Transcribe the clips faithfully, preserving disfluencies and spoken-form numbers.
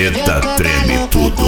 marreta treme tudo.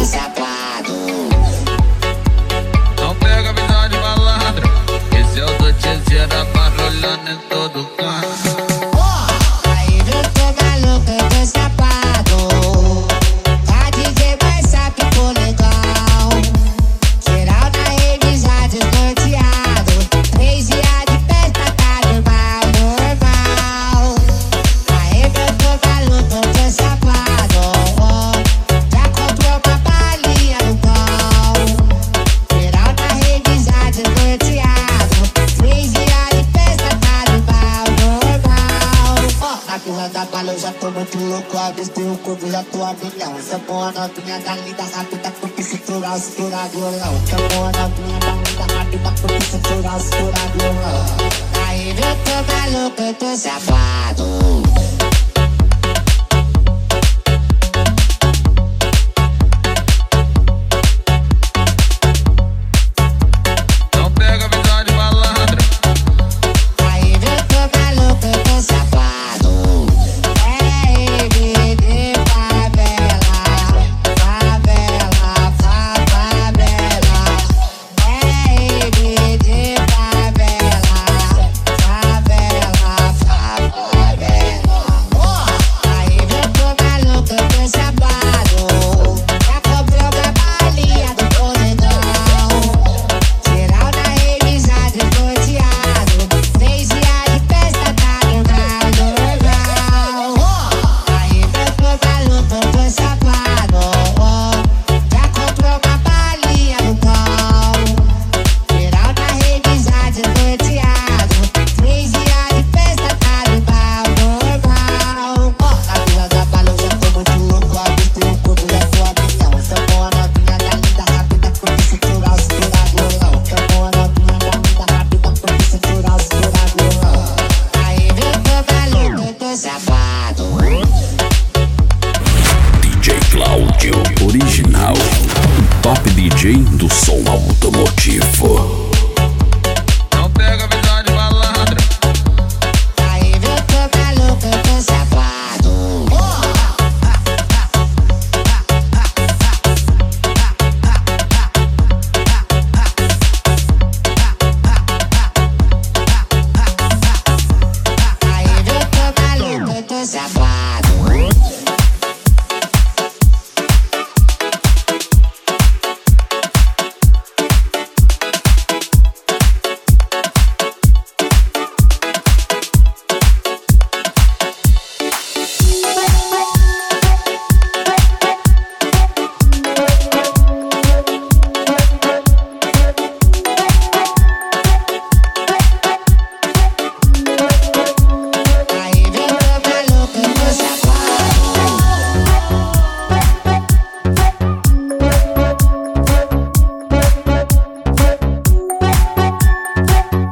Não pega a visão de malandro, esse é o do Tizera barulhando em todo canto. Aí eu tô maluco, eu tô escapado. Tá D J mais sabe que ficou legal. Geral na revisada, desnorteado. Três dias de festa, tá normal, normal. Aí eu tô maluco, eu tô escapado. Já comprou uma balinha no pão. Geral na revisada, desnorteado. Três dias de festa, tá normal, normal. Na fila da bala eu já tô muito louco. Avistei o corpo, já tô a milhão. Chamou a novinha da linda, rápida, porque cintura, cintura, violão. Chamou a novinha da linda, rápida, porque cintura, cintura, violão. Aí eu tô maluco, eu tô safado. Não pega a visão de malandro. Aí eu tô maluco, eu tô safado. É ele de favela, favela, fa- favela. É ele de favela, favela, fa- favela. Aí eu tô maluco, eu tô safado. Já comprou uma balinha do polegão. Geral na revisada, desnorteado. Três dias de festa, tá normal, normal. Aí eu tô maluco, eu tô safado. Já comprou uma balinha no pão. Geral na revisada, desnorteado. Três dias de festa, tá normal, normal. Na fila da bala eu já tô muito louco. Avistei o corpo, já tô a milhão. Chamou a novinha da linda, rápida, porque cintura, cintura, violão. Chamou a novinha da linda, rápida, porque cintura, cintura, violão. Aí eu tô maluco, eu tô safado. D J Cláudio, original, top D J do som automotivo.